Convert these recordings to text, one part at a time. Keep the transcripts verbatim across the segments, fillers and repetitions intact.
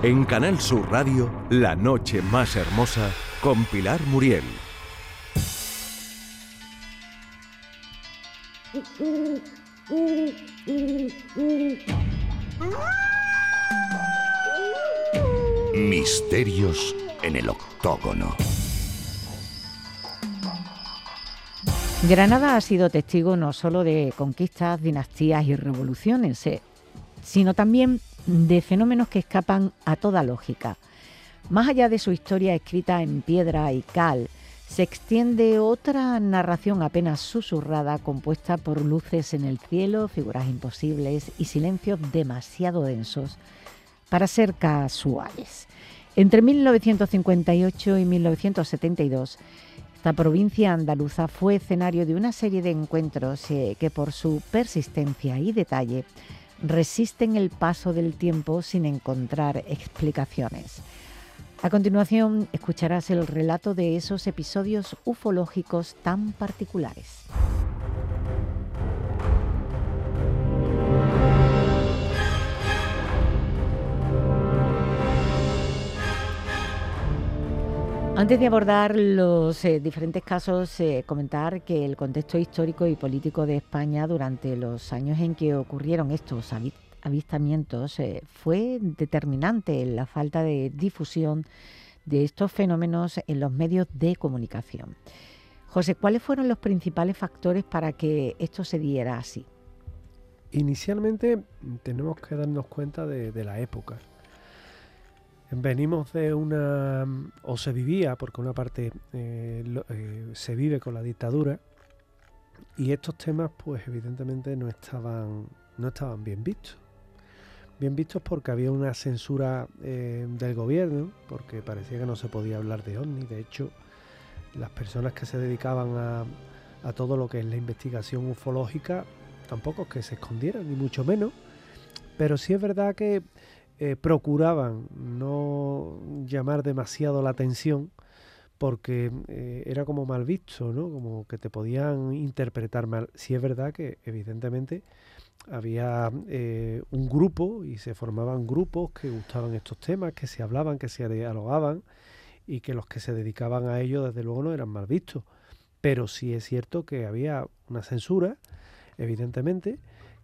En Canal Sur Radio, La noche más hermosa con Pilar Muriel. Misterios en el octógono. Granada ha sido testigo no solo de conquistas, dinastías y revoluciones, eh, sino también de fenómenos que escapan a toda lógica. Más allá de su historia escrita en piedra y cal, se extiende otra narración apenas susurrada, compuesta por luces en el cielo, figuras imposibles y silencios demasiado densos para ser casuales. Entre mil novecientos cincuenta y ocho y mil novecientos setenta y dos, esta provincia andaluza fue escenario de una serie de encuentros eh, que por su persistencia y detalle resisten el paso del tiempo sin encontrar explicaciones. A continuación escucharás el relato de esos episodios ufológicos tan particulares. Antes de abordar los eh, diferentes casos, eh, comentar que el contexto histórico y político de España durante los años en que ocurrieron estos avistamientos eh, fue determinante en la falta de difusión de estos fenómenos en los medios de comunicación. José, ¿cuáles fueron los principales factores para que esto se diera así? Inicialmente tenemos que darnos cuenta de, de la época. Venimos de una, o se vivía, porque una parte eh, lo, eh, se vive con la dictadura, y estos temas pues evidentemente no estaban, no estaban bien vistos. Bien vistos porque había una censura eh, del gobierno, porque parecía que no se podía hablar de ovnis. De hecho, las personas que se dedicaban a, a todo lo que es la investigación ufológica, tampoco es que se escondieran, ni mucho menos, pero sí es verdad que Eh, procuraban no llamar demasiado la atención porque eh, era como mal visto, ¿no? Como que te podían interpretar mal. Sí es verdad que evidentemente había eh, un grupo y se formaban grupos que gustaban estos temas, que se hablaban, que se dialogaban y que los que se dedicaban a ello desde luego no eran mal vistos. Pero sí es cierto que había una censura, evidentemente,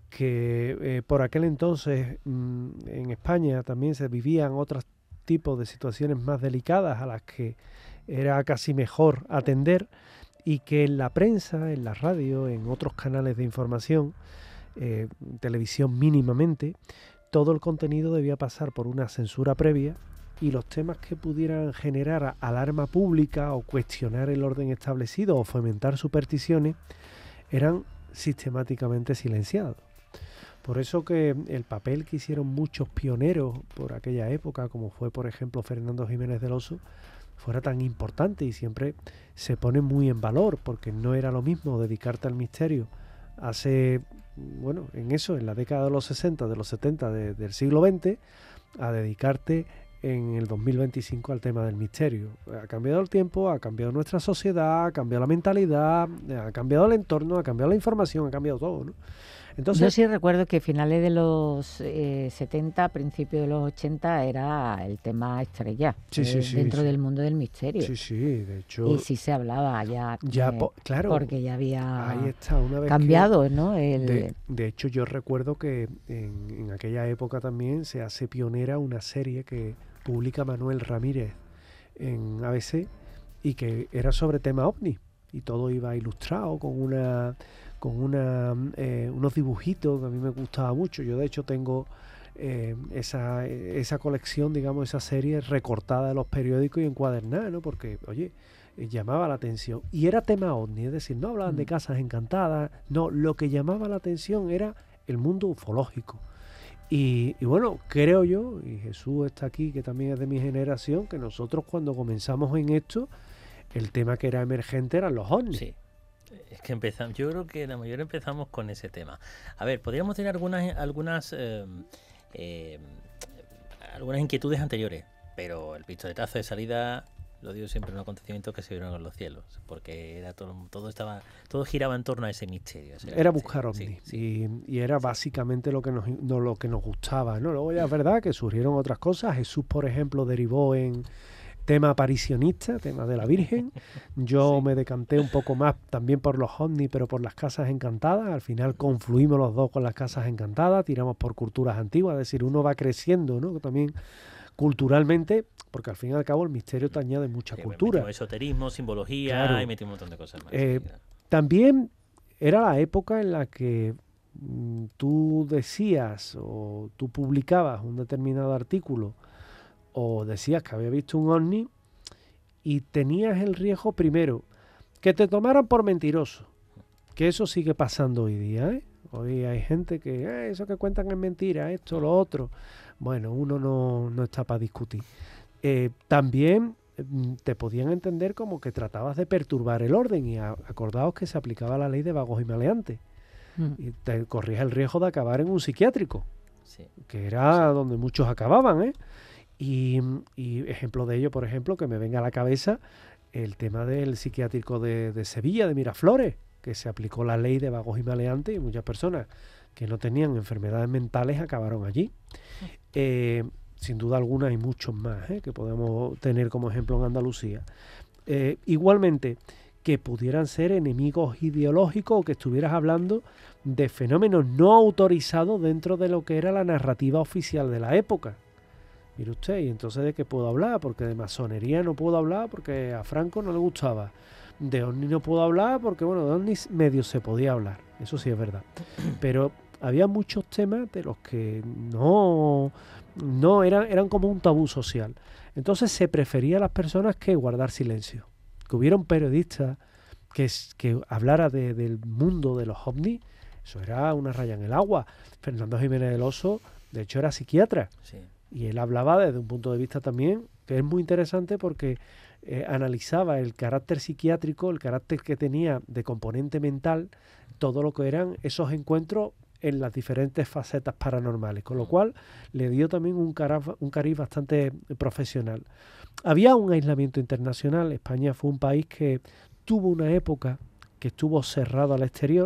que eh, por aquel entonces mmm, en España también se vivían otros tipos de situaciones más delicadas a las que era casi mejor atender, y que en la prensa, en la radio, en otros canales de información, eh, televisión mínimamente, todo el contenido debía pasar por una censura previa, y los temas que pudieran generar alarma pública o cuestionar el orden establecido o fomentar supersticiones eran sistemáticamente silenciados. Por eso que el papel que hicieron muchos pioneros por aquella época, como fue por ejemplo Fernando Jiménez del Oso, fuera tan importante y siempre se pone muy en valor, porque no era lo mismo dedicarte al misterio hace, bueno, en eso, en la década de los sesenta, de los setenta de, del siglo veinte, a dedicarte en el dos mil veinticinco al tema del misterio. Ha cambiado el tiempo, ha cambiado nuestra sociedad, ha cambiado la mentalidad, ha cambiado el entorno, ha cambiado la información, ha cambiado todo, ¿no? Entonces, yo sí recuerdo que finales de los eh, setenta, principios de los ochenta era el tema estrella, sí, eh, sí, sí, dentro sí. del mundo del misterio. Sí, sí, de hecho. Y sí se hablaba ya, ya eh, po, claro, porque ya había ahí está, una vez cambiado, que, ¿no? El... De, de hecho, yo recuerdo que en, en aquella época también se hace pionera una serie que publica Manuel Ramírez en A B C y que era sobre tema ovni, y todo iba ilustrado con una con una eh, unos dibujitos que a mí me gustaba mucho. Yo de hecho tengo eh, esa, esa colección, digamos, esa serie recortada de los periódicos y encuadernada, ¿no? Porque, oye, eh, llamaba la atención. Y era tema ovni, es decir, no hablaban mm. de casas encantadas, no, lo que llamaba la atención era el mundo ufológico. Y, y bueno, creo yo, y Jesús está aquí, que también es de mi generación, que nosotros cuando comenzamos en esto, el tema que era emergente eran los ovnis. Sí. Es que empezamos, yo creo que la mayoría empezamos con ese tema. A ver, podríamos tener algunas algunas eh, eh, algunas inquietudes anteriores, pero el pistoletazo de salida lo digo siempre, un acontecimiento que se vieron en los cielos, porque era todo, todo estaba, todo giraba en torno a ese misterio. Ese era misterio. buscar ovnis, Sí, sí. y, y era básicamente lo que nos, no, lo que nos gustaba, ¿no? Luego ya es verdad que surgieron otras cosas. Jesús, por ejemplo, derivó en tema aparicionista, tema de la Virgen. Yo Sí. me decanté un poco más también por los ovnis, pero por las casas encantadas. Al final confluimos los dos con las casas encantadas, tiramos por culturas antiguas, es decir, uno va creciendo, ¿no? También culturalmente, porque al fin y al cabo el misterio te añade mucha Sí, cultura. metimos esoterismo, simbología, Claro. y metimos un montón de cosas más. Eh, Sí. También era la época en la que mm, tú decías o tú publicabas un determinado artículo o decías que había visto un ovni y tenías el riesgo primero que te tomaran por mentiroso, que eso sigue pasando hoy día, ¿eh? Hoy hay gente que "Eh, eso que cuentan es mentira, esto, lo otro". Bueno, uno no, no está para discutir. Eh, también mm, te podían entender como que tratabas de perturbar el orden, y a- acordaos que se aplicaba la ley de vagos y maleantes Mm. y te corrías el riesgo de acabar en un psiquiátrico, Sí. que era Sí. donde muchos acababan, ¿eh? Y, y ejemplo de ello, por ejemplo, que me venga a la cabeza el tema del psiquiátrico de, de Sevilla, de Miraflores, que se aplicó la ley de vagos y maleantes y muchas personas que no tenían enfermedades mentales acabaron allí. Eh, sin duda alguna hay muchos más, ¿eh? que podemos tener como ejemplo en Andalucía. Eh, igualmente, que pudieran ser enemigos ideológicos o que estuvieras hablando de fenómenos no autorizados dentro de lo que era la narrativa oficial de la época. Mire usted, y entonces ¿de qué puedo hablar? Porque de masonería no puedo hablar porque a Franco no le gustaba. De ovni no puedo hablar porque, bueno, de ovnis medio se podía hablar, eso sí es verdad. Pero había muchos temas de los que no, no eran, eran como un tabú social. Entonces se prefería a las personas que guardar silencio. Que hubiera un periodista que, es- que hablara de- del mundo de los ovnis, eso era una raya en el agua. Fernando Jiménez del Oso, de hecho, era psiquiatra. Sí. Y él hablaba desde un punto de vista también que es muy interesante porque eh, analizaba el carácter psiquiátrico, el carácter que tenía de componente mental, todo lo que eran esos encuentros en las diferentes facetas paranormales, con lo cual le dio también un, cara, un cariz bastante profesional. Había un aislamiento internacional. España fue un país que tuvo una época que estuvo cerrado al exterior,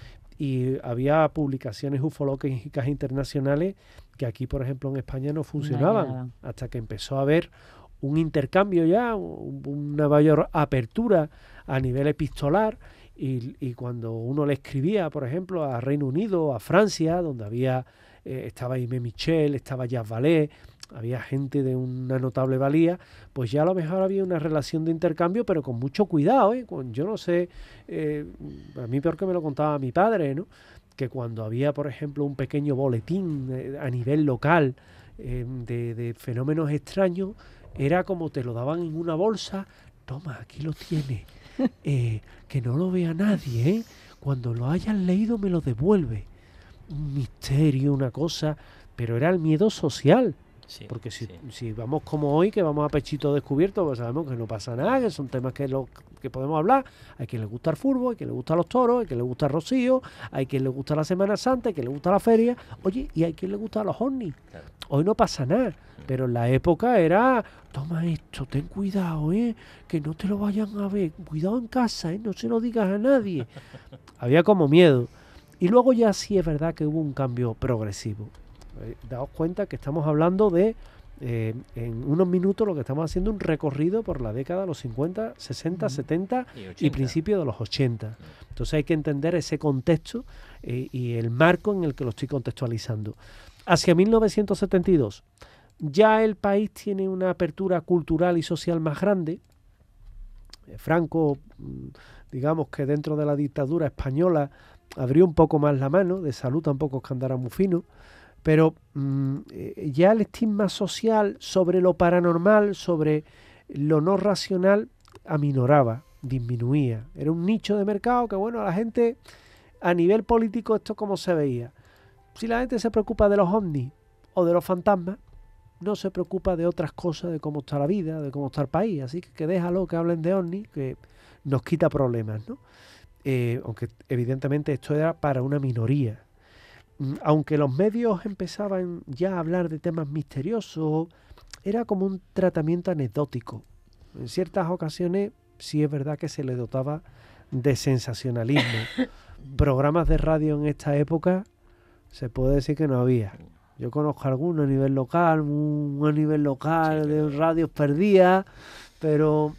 y había publicaciones ufológicas internacionales que aquí, por ejemplo, en España no funcionaban, llegaban. hasta que empezó a haber un intercambio ya, un- una mayor apertura a nivel epistolar, y, y cuando uno le escribía, por ejemplo, a Reino Unido, a Francia, donde había eh, estaba Aimé Michel, estaba Jacques Vallée, había gente de una notable valía, pues ya a lo mejor había una relación de intercambio, pero con mucho cuidado, ¿eh? Con, yo no sé, eh, a mí peor que me lo contaba mi padre, ¿no? Que cuando había, por ejemplo, un pequeño boletín eh, a nivel local eh, de, de fenómenos extraños, era como te lo daban en una bolsa. Toma, aquí lo tienes, eh, que no lo vea nadie, ¿eh? Cuando lo hayan leído me lo devuelve. Un misterio, una cosa, pero era el miedo social. Sí, Porque si, sí. si vamos como hoy, que vamos a pechito descubierto, pues sabemos que no pasa nada, que son temas que, lo, que podemos hablar. Hay quien le gusta el fútbol, hay quien le gusta los toros, hay quien le gusta el Rocío, hay quien le gusta la Semana Santa, hay quien le gusta la feria, oye, y hay quien le gusta los ovnis. Claro. Hoy no pasa nada, pero en la época era, toma esto, ten cuidado, ¿eh? Que no te lo vayan a ver, cuidado en casa, ¿eh? No se lo digas a nadie. Había como miedo. Y luego ya sí es verdad que hubo un cambio progresivo. Eh, daos cuenta que estamos hablando de, eh, en unos minutos, lo que estamos haciendo un recorrido por la década de los cincuenta, sesenta, Ujú. setenta Y y ochenta. principios de los ochenta. Entonces hay que entender ese contexto eh, y el marco en el que lo estoy contextualizando. Hacia mil novecientos setenta y dos ya el país tiene una apertura cultural y social más grande. Eh, Franco, mm, digamos que dentro de la dictadura española abrió un poco más la mano, de salud tampoco es que andara muy fino, pero mm, eh, ya el estigma social sobre lo paranormal, sobre lo no racional, aminoraba, disminuía. Era un nicho de mercado que, bueno, a la gente, a nivel político, esto como se veía. Si la gente se preocupa de los ovnis o de los fantasmas, no se preocupa de otras cosas, de cómo está la vida, de cómo está el país. Así que, que déjalo que hablen de ovnis, que nos quita problemas, ¿no? Eh, aunque evidentemente esto era para una minoría. Mm, Aunque los medios empezaban ya a hablar de temas misteriosos, era como un tratamiento anecdótico. En ciertas ocasiones sí es verdad que se le dotaba de sensacionalismo. Programas de radio en esta época se puede decir que no había. Yo conozco algunos a nivel local, un, a nivel local Sí, de pero- radios perdidas, pero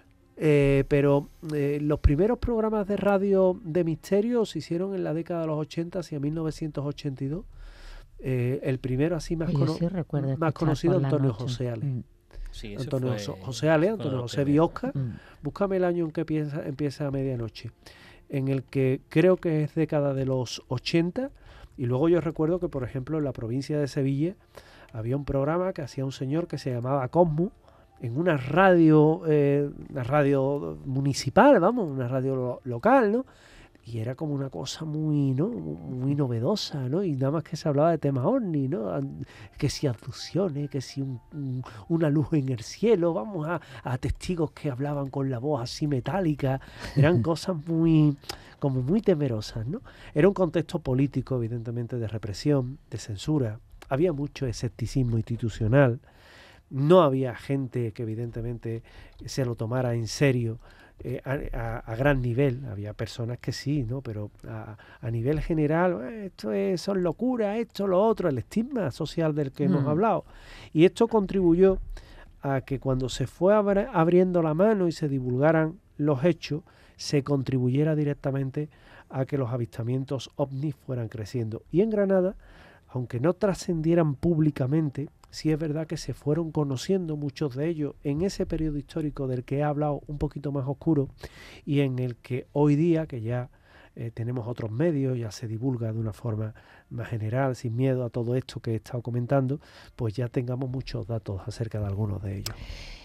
eh, pero eh, los primeros programas de radio de misterio se hicieron en la década de los ochenta, hacia mil novecientos ochenta y dos. Eh, el primero así más, Oye, cono- sí recuerdo más escuchar conocido, por la Antonio noche. José Ale. Mm, Sí, ese Antonio fue- Jo- José Ale, fue uno de Antonio los José primeros. Biosca. mm. Búscame el año en que empieza, empieza a medianoche, en el que creo que es década de los ochenta, y luego yo recuerdo que, por ejemplo, en la provincia de Sevilla había un programa que hacía un señor que se llamaba Cosmo, en una radio, eh, una radio municipal, vamos, una radio lo- local, ¿no? Y era como una cosa muy, ¿no? Muy novedosa, ¿no? Y nada más que se hablaba de temas ovni, ¿no? An- Que si abducciones, que si un- un- una luz en el cielo, vamos a, a testigos que hablaban con la voz así metálica. Eran cosas muy, como muy temerosas, ¿no? Era un contexto político, evidentemente, de represión, de censura. Había mucho escepticismo institucional. No había gente que evidentemente se lo tomara en serio. Eh, a, a- a gran nivel, había personas que sí, ¿no? Pero a, a nivel general, "Eh, esto es, son locuras, esto, lo otro", el estigma social del que hemos Mm. hablado. Y esto contribuyó a que cuando se fue abra- abriendo la mano y se divulgaran los hechos, se contribuyera directamente a que los avistamientos ovnis fueran creciendo. Y en Granada, aunque no trascendieran públicamente, sí es verdad que se fueron conociendo muchos de ellos en ese periodo histórico del que he hablado, un poquito más oscuro, y en el que hoy día, que ya eh, tenemos otros medios, ya se divulga de una forma más general, sin miedo a todo esto que he estado comentando, pues ya tengamos muchos datos acerca de algunos de ellos.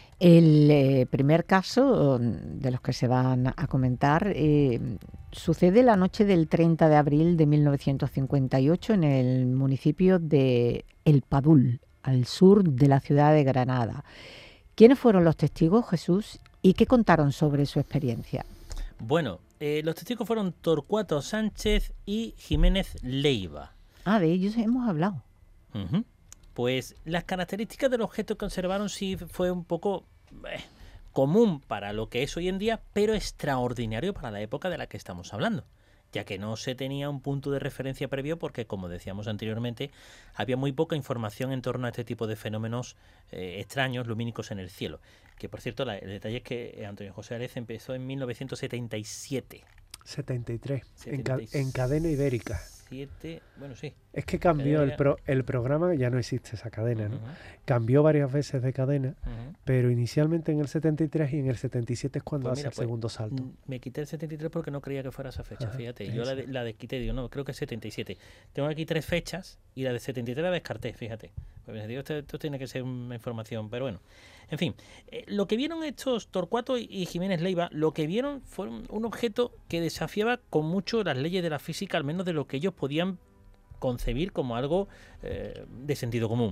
El eh, primer caso mm, de los que se van a comentar eh, sucede la noche del treinta de abril de mil novecientos cincuenta y ocho en el municipio de El Padul, al sur de la ciudad de Granada. ¿Quiénes fueron los testigos, Jesús, y qué contaron sobre su experiencia? Bueno, eh, los testigos fueron Torcuato Sánchez y Jiménez Leiva. Ah, de ellos hemos hablado. Ujú. Pues las características del objeto que observaron sí fue un poco eh, común para lo que es hoy en día, pero extraordinario para la época de la que estamos hablando, ya que no se tenía un punto de referencia previo porque, como decíamos anteriormente, había muy poca información en torno a este tipo de fenómenos eh, extraños, lumínicos en el cielo. Que, por cierto, la- el detalle es que Antonio José Álvarez empezó en mil novecientos setenta y siete. setenta y tres, en, setenta ca- y en cadena ibérica. siete, bueno, sí. Es que cambió el, Cadena- pro- el programa, ya no existe esa cadena, ¿no? Ujú, Cambió varias veces de cadena, ujú. pero inicialmente en el setenta y tres y en el setenta y siete es cuando Pues hace mira, el pues, segundo salto. Mm, Me quité el setenta y tres porque no creía que fuera esa fecha, Ajá, fíjate. Yo la, de, esa. la desquité, digo, no, creo que es setenta y siete. Tengo aquí tres fechas y la de setenta y tres la descarté, fíjate. Pues digo, esto, esto tiene que ser una información, pero bueno. En fin, eh, lo que vieron estos Torcuato y, y Jiménez Leiva, lo que vieron fue un, un objeto que desafiaba con mucho las leyes de la física, al menos de lo que ellos podían concebir como algo eh, de sentido común.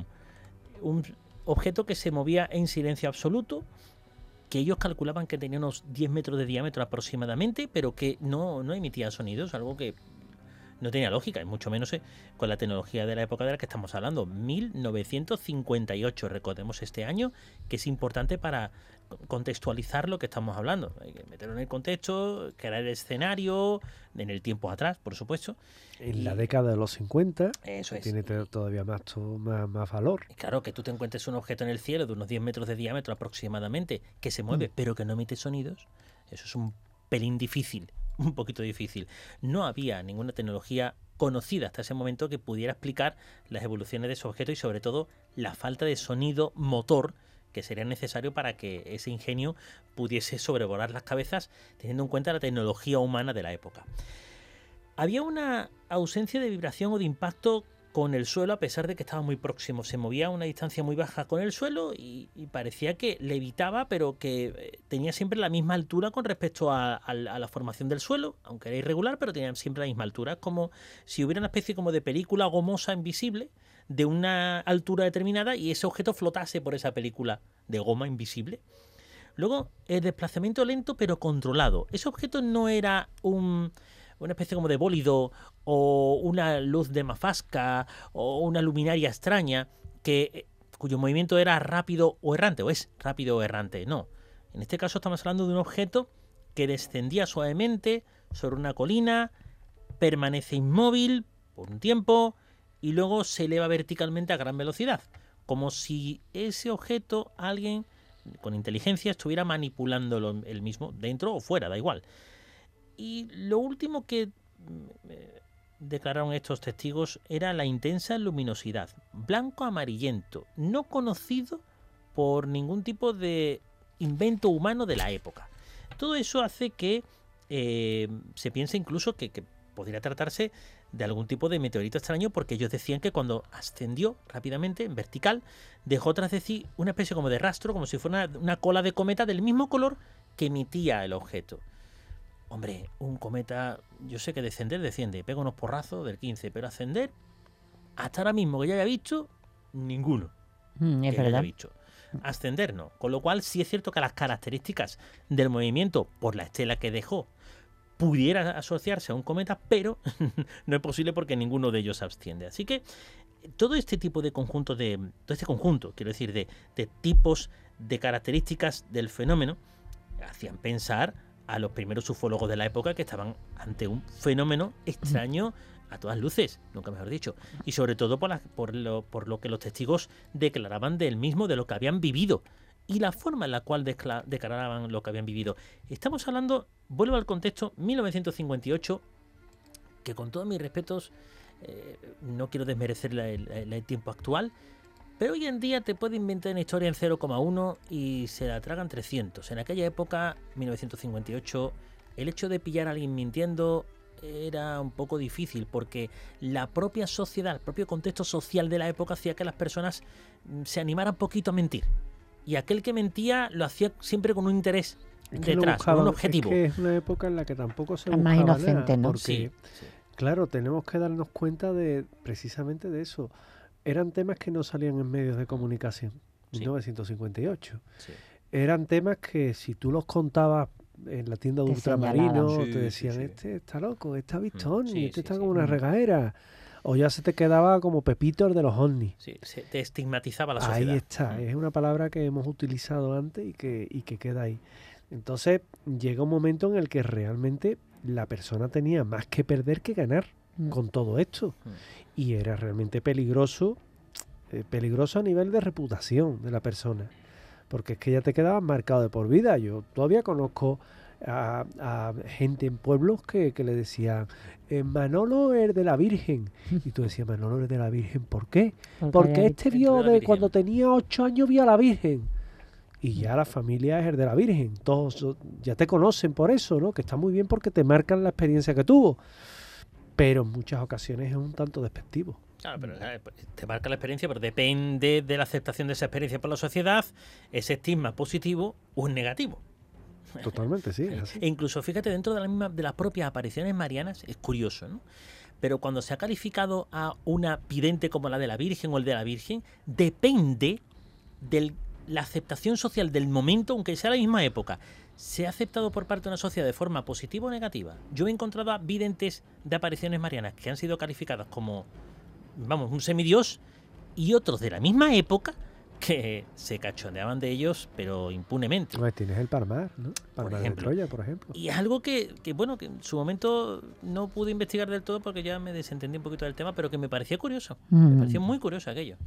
Un objeto que se movía en silencio absoluto, que ellos calculaban que tenía unos diez metros de diámetro aproximadamente, pero que no, no emitía sonidos, algo que no tenía lógica, y mucho menos eh, con la tecnología de la época de la que estamos hablando, mil novecientos cincuenta y ocho, recordemos este año, que es importante para contextualizar lo que estamos hablando. Hay que meterlo en el contexto, crear el escenario, en el tiempo atrás, por supuesto. En y- la década de los cincuenta Eso es. tiene te- todavía más, to- más, más valor. Y claro, que tú te encuentres un objeto en el cielo de unos diez metros de diámetro aproximadamente, que se mueve, pero que no emite sonidos, eso es un pelín difícil, un poquito difícil. No había ninguna tecnología conocida hasta ese momento que pudiera explicar las evoluciones de ese objeto y sobre todo la falta de sonido motor que sería necesario para que ese ingenio pudiese sobrevolar las cabezas, teniendo en cuenta la tecnología humana de la época. Había una ausencia de vibración o de impacto con el suelo, a pesar de que estaba muy próximo. Se movía a una distancia muy baja con el suelo y, y parecía que levitaba, pero que eh, tenía siempre la misma altura con respecto a, a, a la formación del suelo, aunque era irregular, pero tenía siempre la misma altura. Es como si hubiera una especie como de película gomosa invisible de una altura determinada y ese objeto flotase por esa película de goma invisible. Luego, el desplazamiento lento pero controlado. Ese objeto no era un... una especie como de bólido o una luz de mafasca o una luminaria extraña que cuyo movimiento era rápido o errante, o es rápido o errante, no. En este caso estamos hablando de un objeto que descendía suavemente sobre una colina, permanece inmóvil por un tiempo y luego se eleva verticalmente a gran velocidad, como si ese objeto alguien con inteligencia estuviera manipulándolo él mismo, dentro o fuera, da igual. Y lo último que eh, declararon estos testigos era la intensa luminosidad, blanco amarillento, no conocido por ningún tipo de invento humano de la época. Todo eso hace que eh, se piense incluso que, que podría tratarse de algún tipo de meteorito extraño, porque ellos decían que cuando ascendió rápidamente en vertical dejó tras de sí una especie como de rastro, como si fuera una, una cola de cometa del mismo color que emitía el objeto. Hombre, un cometa, yo sé que descender desciende, pega unos porrazos del quince, pero ascender, hasta ahora mismo que yo haya visto, ninguno. Mm, es que yo verdad. haya visto. Ascender no. Con lo cual sí es cierto que las características del movimiento por la estela que dejó pudiera asociarse a un cometa, pero no es posible porque ninguno de ellos asciende. Así que todo este tipo de conjunto de todo este conjunto, quiero decir, de, de tipos de características del fenómeno hacían pensar a los primeros ufólogos de la época que estaban ante un fenómeno extraño a todas luces, nunca mejor dicho, y sobre todo por, la, por, lo, por lo que los testigos declaraban del mismo, de lo que habían vivido y la forma en la cual declaraban lo que habían vivido. Estamos hablando, vuelvo al contexto, mil novecientos cincuenta y ocho, que con todos mis respetos, eh, no quiero desmerecer la, la, la, el tiempo actual, pero hoy en día te puede inventar una historia en cero coma uno y se la tragan trescientos. En aquella época, mil novecientos cincuenta y ocho, el hecho de pillar a alguien mintiendo era un poco difícil, porque la propia sociedad, el propio contexto social de la época hacía que las personas se animaran un poquito a mentir. Y aquel que mentía lo hacía siempre con un interés es que detrás, buscaban, con un objetivo. Es que es una época en la que tampoco se es buscaba más inocente, nada, ¿no? Porque, sí, sí. claro, tenemos que darnos cuenta de precisamente de eso. Eran temas que no salían en medios de comunicación, Sí. mil novecientos cincuenta y ocho. Sí. Eran temas que si tú los contabas en la tienda de Te ultramarinos, señalaban. te Sí, decían, sí, sí. este está loco, este ha visto ovnis, Sí, este sí, está sí. como una Mm. regadera. O ya se te quedaba como Pepito el de los ovnis. Sí, se te estigmatizaba la Ahí sociedad. está, Mm. es una palabra que hemos utilizado antes y que, y que queda ahí. Entonces llega un momento en el que realmente la persona tenía más que perder que ganar Mm. con todo esto. Mm. Y era realmente peligroso, eh, peligroso a nivel de reputación de la persona. Porque es que ya te quedabas marcado de por vida. Yo todavía conozco a, a gente en pueblos que, que le decían, eh, Manolo es de la Virgen. Y tú decías, Manolo es de la Virgen, ¿por qué? Porque había este visto vio de la de Virgen. cuando tenía ocho años vio a la Virgen. Y ya la familia es el de la Virgen. Todos ya te conocen por eso, ¿no? Que está muy bien porque te marcan la experiencia que tuvo. Pero en muchas ocasiones es un tanto despectivo. Claro, pero eh, te marca la experiencia, pero depende de la aceptación de esa experiencia por la sociedad, ese estigma positivo o negativo. Totalmente, sí. Es así. E incluso, fíjate, dentro de, la misma, de las propias apariciones marianas, es curioso, ¿no? Pero cuando se ha calificado a una vidente como la de la Virgen o el de la Virgen, depende de la aceptación social del momento, aunque sea la misma época. ¿Se ha aceptado por parte de una sociedad de forma positiva o negativa? Yo he encontrado a videntes de apariciones marianas que han sido calificadas como, vamos, un semidios, y otros de la misma época que se cachondeaban de ellos, pero impunemente. Pues tienes el Parmar, ¿no? Parmar de ejemplo. Troya, por ejemplo. Y es algo que, que, bueno, que en su momento no pude investigar del todo porque ya me desentendí un poquito del tema, pero que me parecía curioso. Mm. Me pareció muy curioso aquello.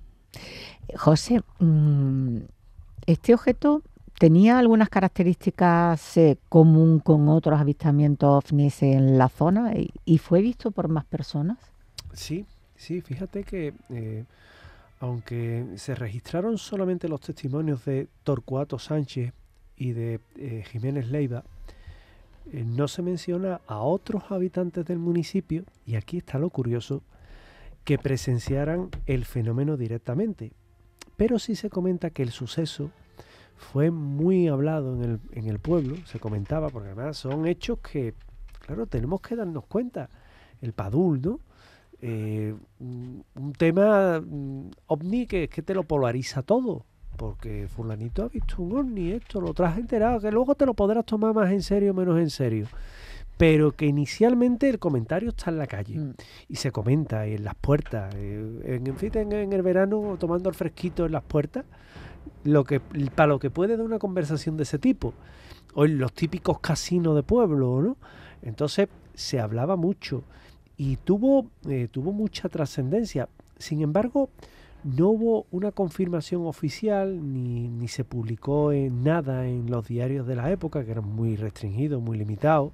José, mm, este objeto tenía algunas características eh, común con otros avistamientos ovnis en la zona y, y fue visto por más personas. Sí, sí, fíjate que eh, aunque se registraron solamente los testimonios de Torcuato Sánchez y de eh, Jiménez Leiva, eh, no se menciona a otros habitantes del municipio, y aquí está lo curioso, que presenciaran el fenómeno directamente. Pero sí se comenta que el suceso fue muy hablado en el, en el pueblo, se comentaba, porque además son hechos que, claro, tenemos que darnos cuenta. El Padul, ¿no? Eh, un, un tema um, ovni que es que te lo polariza todo, porque fulanito ha visto un ovni, esto lo traes enterado, que luego te lo podrás tomar más en serio o menos en serio, pero que inicialmente el comentario está en la calle Mm. y se comenta en las puertas, eh, en, en fin, en, en el verano tomando el fresquito en las puertas, lo que para lo que puede dar una conversación de ese tipo, o en los típicos casinos de pueblo, ¿no? Entonces se hablaba mucho y tuvo, eh, tuvo mucha trascendencia. Sin embargo, no hubo una confirmación oficial ni, ni se publicó en nada en los diarios de la época, que eran muy restringidos, muy limitados.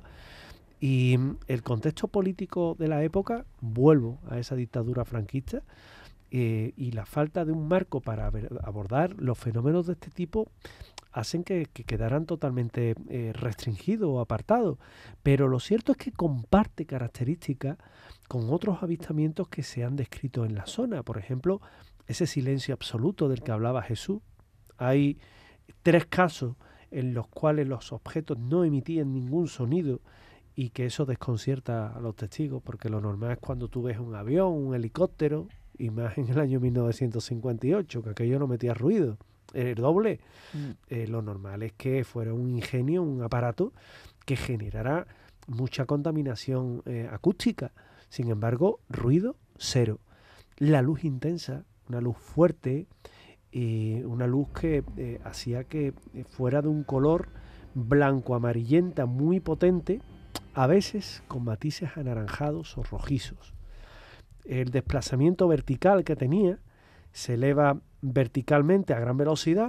Y el contexto político de la época, vuelvo a esa dictadura franquista, eh, y la falta de un marco para ver, abordar los fenómenos de este tipo hacen que, que quedaran totalmente eh, restringidos o apartados. Pero lo cierto es que comparte características con otros avistamientos que se han descrito en la zona. Por ejemplo, ese silencio absoluto del que hablaba Jesús. Hay tres casos en los cuales los objetos no emitían ningún sonido y que eso desconcierta a los testigos, porque lo normal es cuando tú ves un avión, un helicóptero, y más en el año mil novecientos cincuenta y ocho, que aquello no metía ruido, el doble. Mm. Eh, lo normal es que fuera un ingenio, un aparato que generara mucha contaminación eh, acústica. Sin embargo, ruido cero. La luz intensa, una luz fuerte, eh, una luz que eh, hacía que fuera de un color blanco amarillenta muy potente, a veces con matices anaranjados o rojizos. El desplazamiento vertical que tenía se eleva verticalmente a gran velocidad,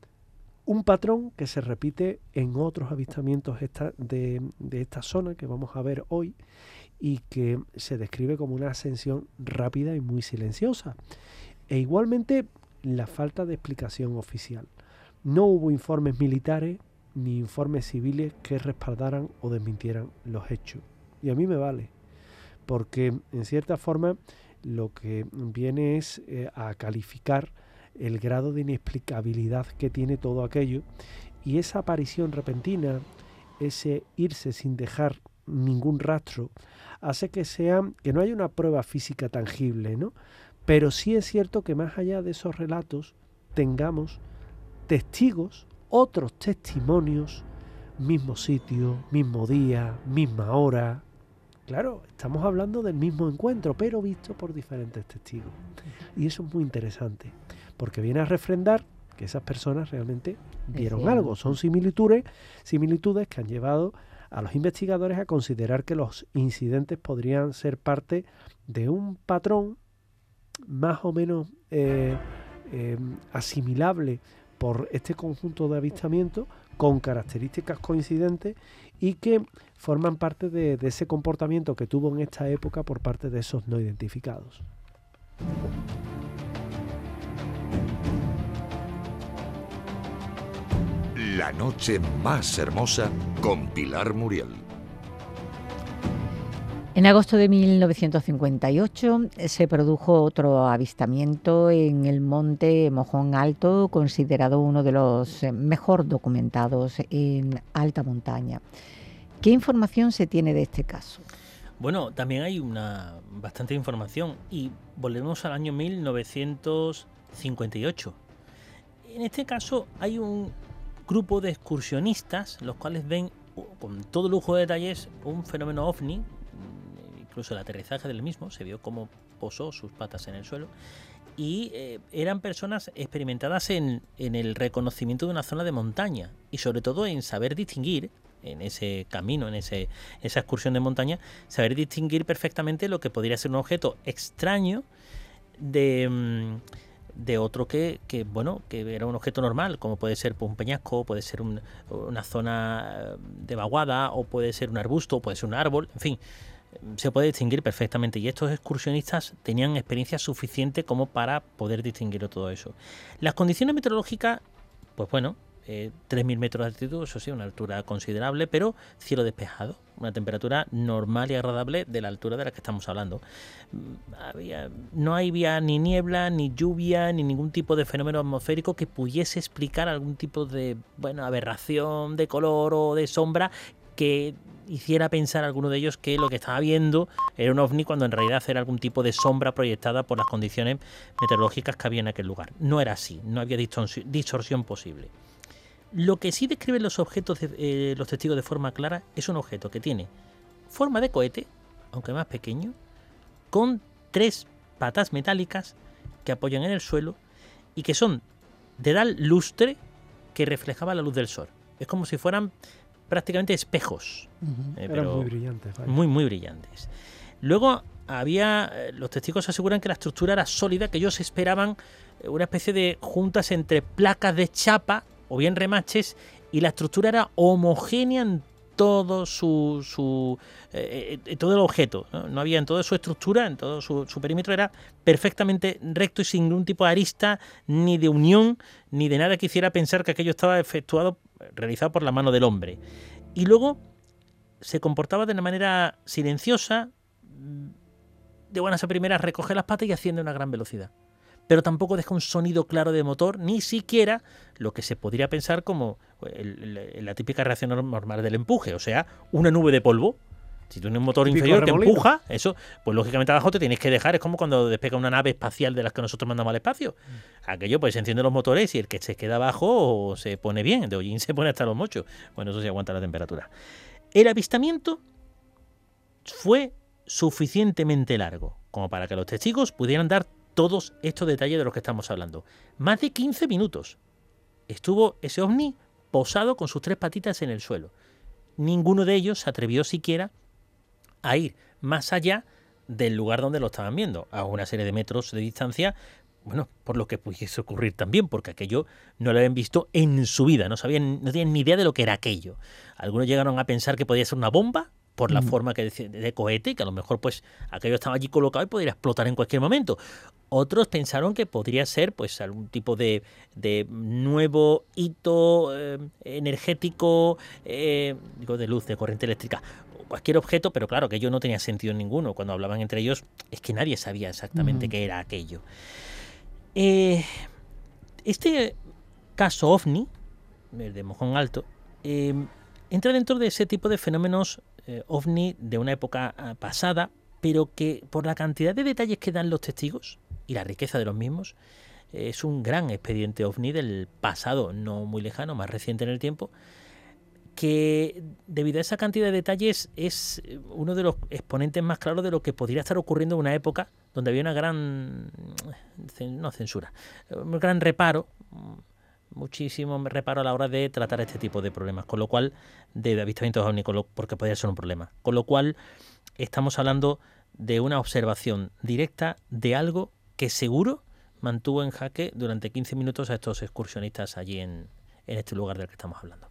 un patrón que se repite en otros avistamientos esta, de, de esta zona que vamos a ver hoy y que se describe como una ascensión rápida y muy silenciosa. E igualmente la falta de explicación oficial. No hubo informes militares ni informes civiles que respaldaran o desmintieran los hechos. Y a mí me vale, porque en cierta forma lo que viene es eh, a calificar el grado de inexplicabilidad que tiene todo aquello, y esa aparición repentina, ese irse sin dejar ningún rastro, hace que sea que no haya una prueba física tangible, ¿no? Pero sí es cierto que más allá de esos relatos tengamos testigos, otros testimonios, mismo sitio, mismo día, misma hora. Claro, estamos hablando del mismo encuentro, pero visto por diferentes testigos. Y eso es muy interesante, porque viene a refrendar que esas personas realmente vieron sí, algo. Son similitudes, similitudes que han llevado a los investigadores a considerar que los incidentes podrían ser parte de un patrón más o menos eh, eh, asimilable por este conjunto de avistamientos con características coincidentes y que forman parte de, de ese comportamiento que tuvo en esta época por parte de esos no identificados. La noche más hermosa con Pilar Muriel. En agosto de mil novecientos cincuenta y ocho se produjo otro avistamiento en el monte Mojón Alto, considerado uno de los mejor documentados en alta montaña. ¿Qué información se tiene de este caso? Bueno, también hay una bastante información y volvemos al año mil novecientos cincuenta y ocho. En este caso hay un grupo de excursionistas los cuales ven con todo lujo de detalles un fenómeno ovni. Incluso el aterrizaje del mismo, se vio cómo posó sus patas en el suelo, y eh, eran personas experimentadas en, en el reconocimiento de una zona de montaña y sobre todo en saber distinguir, en ese camino, en ese, esa excursión de montaña, saber distinguir perfectamente lo que podría ser un objeto extraño de, de otro que, que, bueno, que era un objeto normal, como puede ser un peñasco, puede ser un, una zona de vaguada, o puede ser un arbusto, o puede ser un árbol, en fin. Se puede distinguir perfectamente y estos excursionistas tenían experiencia suficiente como para poder distinguir todo eso. Las condiciones meteorológicas, pues bueno, eh, tres mil metros de altitud, eso sí, una altura considerable, pero cielo despejado, una temperatura normal y agradable de la altura de la que estamos hablando. Había, no había ni niebla, ni lluvia, ni ningún tipo de fenómeno atmosférico que pudiese explicar algún tipo de, bueno, aberración de color o de sombra que hiciera pensar a alguno de ellos que lo que estaba viendo era un ovni, cuando en realidad era algún tipo de sombra proyectada por las condiciones meteorológicas que había en aquel lugar. No era así, no había distorsión, distorsión posible. Lo que sí describen los objetos, de, eh, los testigos de forma clara, es un objeto que tiene forma de cohete, aunque más pequeño, con tres patas metálicas que apoyan en el suelo y que son dedal lustre que reflejaba la luz del sol. Es como si fueran prácticamente espejos. Uh-huh. eh, Eran pero muy brillantes. Vale. Muy, muy brillantes. Luego había, eh, los testigos aseguran que la estructura era sólida, que ellos esperaban eh, una especie de juntas entre placas de chapa o bien remaches, y la estructura era homogénea en todo su, su eh, eh, todo el objeto, ¿no? No había en toda su estructura, en todo su, su perímetro era perfectamente recto y sin ningún tipo de arista, ni de unión, ni de nada que hiciera pensar que aquello estaba efectuado, realizado por la mano del hombre. Y luego se comportaba de una manera silenciosa, de buenas a primeras recoge las patas y asciende a una gran velocidad. Pero tampoco deja un sonido claro de motor, ni siquiera lo que se podría pensar como el, el, la típica reacción normal del empuje, o sea, una nube de polvo. Si tú tienes un motor Típico inferior que remolino. empuja, eso, pues lógicamente abajo te tienes que dejar, es como cuando despega una nave espacial de las que nosotros mandamos al espacio. Aquello, pues se encienden los motores y el que se queda abajo se pone bien, de hollín se pone hasta los mochos. Bueno, eso sí aguanta la temperatura. El avistamiento fue suficientemente largo como para que los testigos pudieran dar todos estos detalles de los que estamos hablando. Más de quince minutos estuvo ese ovni posado con sus tres patitas en el suelo. Ninguno de ellos se atrevió siquiera a ir más allá del lugar donde lo estaban viendo, a una serie de metros de distancia, bueno, por lo que pudiese ocurrir también, porque aquello no lo habían visto en su vida, no sabían, no tenían ni idea de lo que era aquello. Algunos llegaron a pensar que podía ser una bomba, por la mm. forma que de, de cohete, que a lo mejor pues aquello estaba allí colocado y podría explotar en cualquier momento. Otros pensaron que podría ser pues algún tipo de, de nuevo hito eh, energético, eh, digo de luz, de corriente eléctrica, cualquier objeto, pero claro que ello no tenía sentido ninguno. Cuando hablaban entre ellos es que nadie sabía exactamente mm. qué era aquello. Eh, este caso OVNI, el de Mojón Alto, eh, entra dentro de ese tipo de fenómenos eh, OVNI de una época eh, pasada, pero que por la cantidad de detalles que dan los testigos y la riqueza de los mismos, eh, es un gran expediente OVNI del pasado, no muy lejano, más reciente en el tiempo, que debido a esa cantidad de detalles es uno de los exponentes más claros de lo que podría estar ocurriendo en una época donde había una gran, no censura, un gran reparo, muchísimo reparo a la hora de tratar este tipo de problemas, con lo cual, de avistamientos ovni, porque podría ser un problema, con lo cual estamos hablando de una observación directa de algo que seguro mantuvo en jaque durante quince minutos a estos excursionistas allí en, en este lugar del que estamos hablando.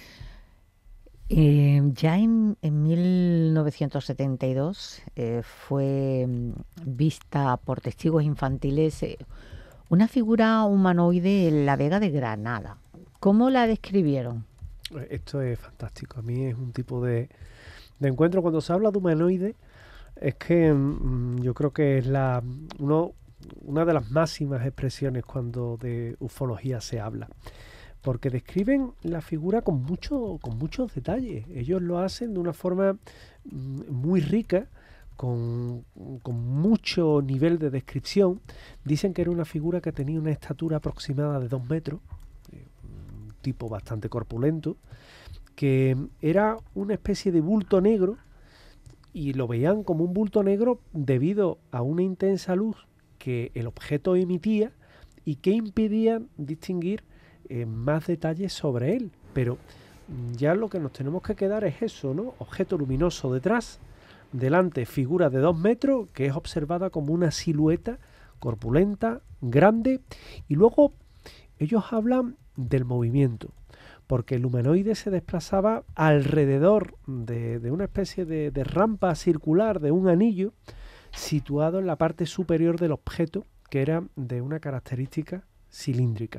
Eh, ya en, en mil novecientos setenta y dos eh, fue vista por testigos infantiles eh, una figura humanoide en la Vega de Granada. ¿Cómo la describieron? Esto es fantástico. A mí es un tipo de, de encuentro. Cuando se habla de humanoide, es que mmm, yo creo que es la uno, una de las máximas expresiones cuando de ufología se habla. Porque describen la figura con, mucho, con muchos detalles. Ellos lo hacen de una forma muy rica, con, con mucho nivel de descripción. Dicen que era una figura que tenía una estatura aproximada de dos metros, un tipo bastante corpulento, que era una especie de bulto negro, y lo veían como un bulto negro debido a una intensa luz que el objeto emitía y que impedía distinguir Eh, más detalles sobre él. Pero ya lo que nos tenemos que quedar es eso, ¿no? Objeto luminoso detrás, delante figura de dos metros que es observada como una silueta corpulenta, grande, y luego ellos hablan del movimiento, porque el humanoide se desplazaba alrededor de, de una especie de, de rampa circular, de un anillo situado en la parte superior del objeto, que era de una característica cilíndrica.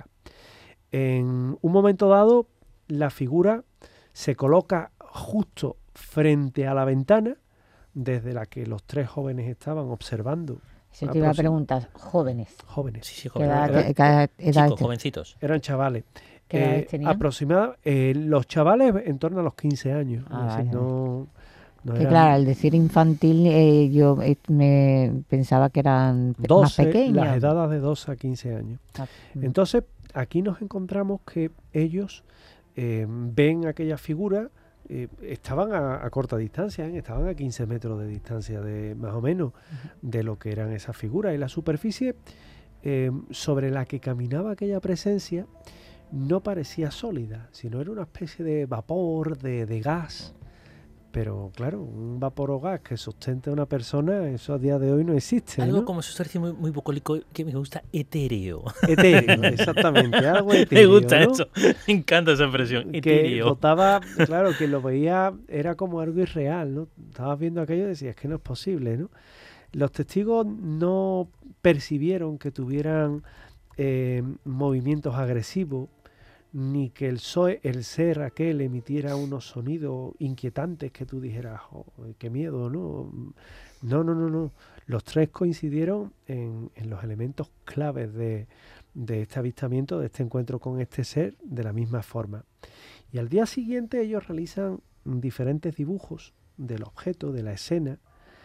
En un momento dado, la figura se coloca justo frente a la ventana desde la que los tres jóvenes estaban observando. Se te iba a preguntar, jóvenes. Jóvenes. Sí, sí, jóvenes. ¿Qué edad, Eran, qué edad, edad chicos, jovencitos. Eran chavales. ¿Qué edades Eh, tenían? aproximadamente, eh, los chavales en torno a los quince años. Ah, es decir, vale. no, no Que eran claro, al decir infantil, eh, yo eh, me pensaba que eran pe- más doce, pequeños. las edades de doce a quince años. Ah, mm. Entonces, aquí nos encontramos que ellos eh, ven aquella figura, eh, estaban a, a corta distancia, ¿eh? Estaban a quince metros de distancia, de más o menos, de lo que eran esas figuras. Y la superficie eh, sobre la que caminaba aquella presencia no parecía sólida, sino era una especie de vapor, de, de gas. Pero claro, un vapor o gas que sustente a una persona, eso a día de hoy no existe. Algo ¿no? como sustancia muy, muy bucólico que me gusta, etéreo. Etéreo, exactamente, algo etéreo. Me gusta ¿no? eso, me encanta esa expresión, Que etéreo. flotaba, claro, que lo veía, era como algo irreal, ¿no? Estabas viendo aquello y decías, es que no es posible, ¿no? Los testigos no percibieron que tuvieran eh, movimientos agresivos, ni que el, so el ser aquel emitiera unos sonidos inquietantes que tú dijeras, oh, qué miedo, ¿no? No, no, no, no. Los tres coincidieron en, en los elementos claves de, de este avistamiento, de este encuentro con este ser, de la misma forma. Y al día siguiente ellos realizan diferentes dibujos del objeto, de la escena,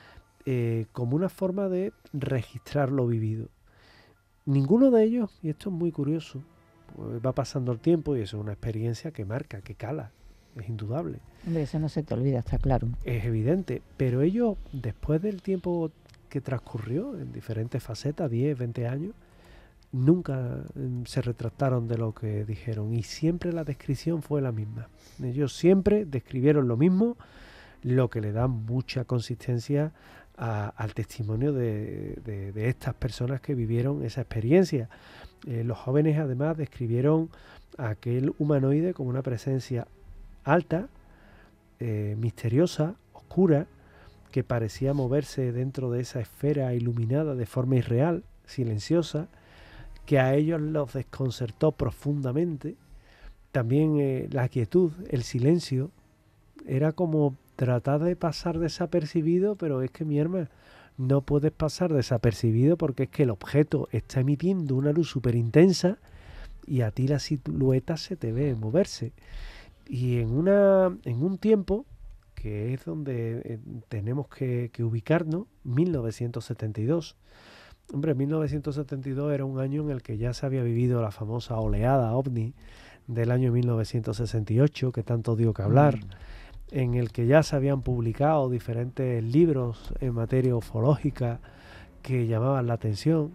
eh, como una forma de registrar lo vivido. Ninguno de ellos, y esto es muy curioso, va pasando el tiempo y eso es una experiencia que marca, que cala, es indudable. Hombre, eso no se te olvida, está claro. Es evidente, pero ellos, después del tiempo que transcurrió, en diferentes facetas, diez, veinte años, nunca se retractaron de lo que dijeron y siempre la descripción fue la misma. Ellos siempre describieron lo mismo, lo que le da mucha consistencia a, al testimonio de, de, de estas personas que vivieron esa experiencia. Eh, los jóvenes además describieron a aquel humanoide como una presencia alta, eh, misteriosa, oscura, que parecía moverse dentro de esa esfera iluminada de forma irreal, silenciosa, que a ellos los desconcertó profundamente. También eh, la quietud, el silencio, era como tratar de pasar desapercibido, pero es que mi hermana, no puedes pasar desapercibido porque es que el objeto está emitiendo una luz súper intensa y a ti la silueta se te ve moverse. Y en, una, en un tiempo, que es donde eh, tenemos que, que ubicarnos, mil novecientos setenta y dos. Hombre, mil novecientos setenta y dos era un año en el que ya se había vivido la famosa oleada ovni del año mil novecientos sesenta y ocho, que tanto dio que hablar. Mm. En el que ya se habían publicado diferentes libros en materia ufológica que llamaban la atención,